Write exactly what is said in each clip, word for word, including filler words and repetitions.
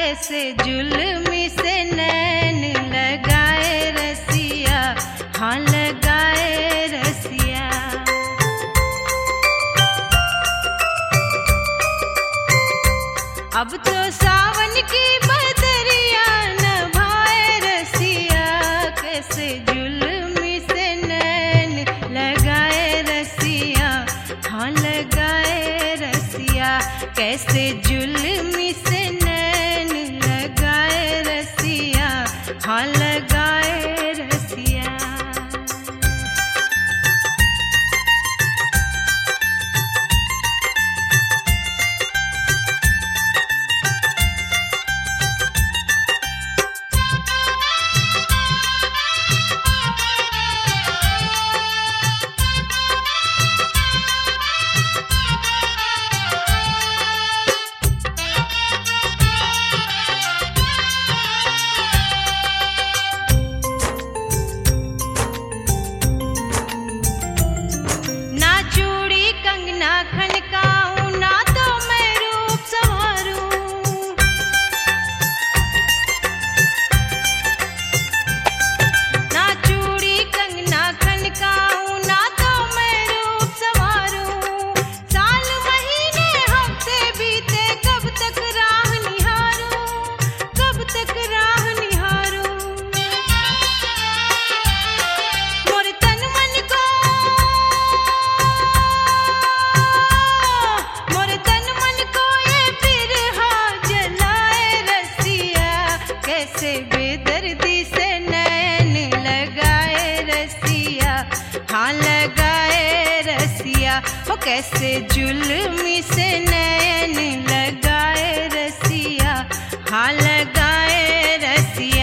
कैसे जुल्मी से नैन लगाए रसिया, हाँ लगाए रसिया। अब तो सावन की बदरिया नभाए रसिया, कैसे जुल्मी से नैन लगाए रसिया, हाँ लगाए रसिया। कैसे जुल्मी से नैन लगाए रसिया, हाँ लगाए रसिया। कैसे बेदर्दी से नैन लगाए रसिया, हाँ लगाए रसिया। वो कैसे जुल्मी से नैन लगाए रसिया, हाँ लगाए रसिया।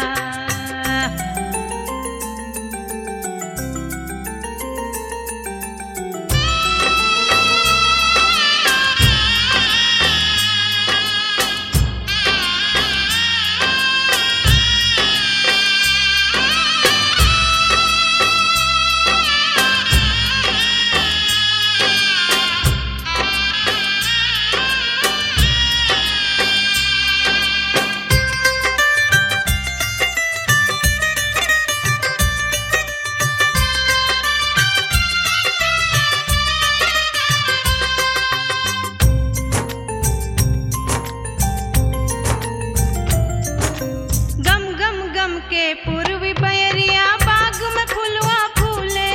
के पूर्वी बयरिया बाग में फुलवा फूले,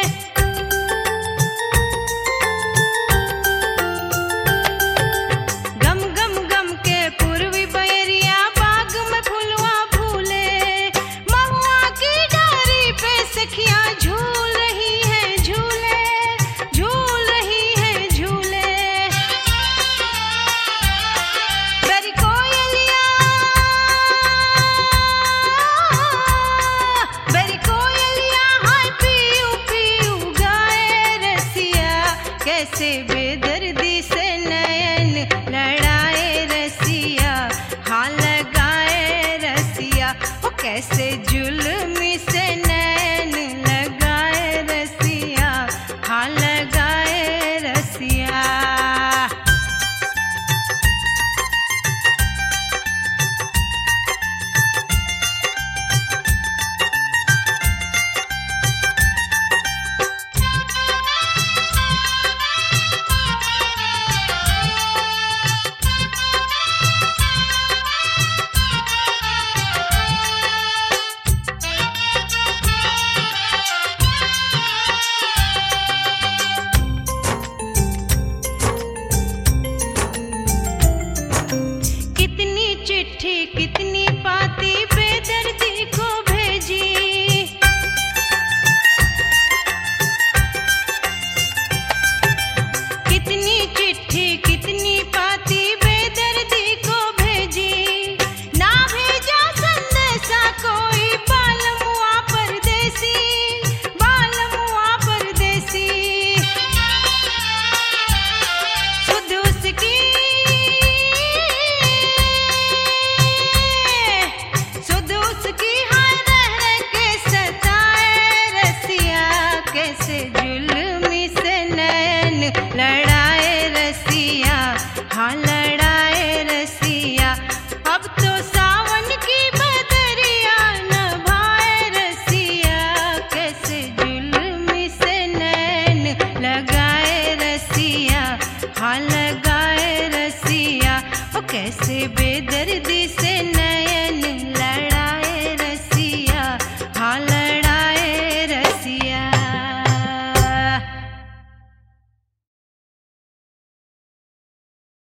गम गम गम के पूर्वी बयरिया बाग में फुलवा फूले। महुआ की डारी पे सखियां झूल रही है झूले, झूल रही है झूले। बेरी कोयलिया कैसे बेदर्दी से नयन लड़ाए रसिया, हाँ लगाए रसिया। वो कैसे जुल्मी से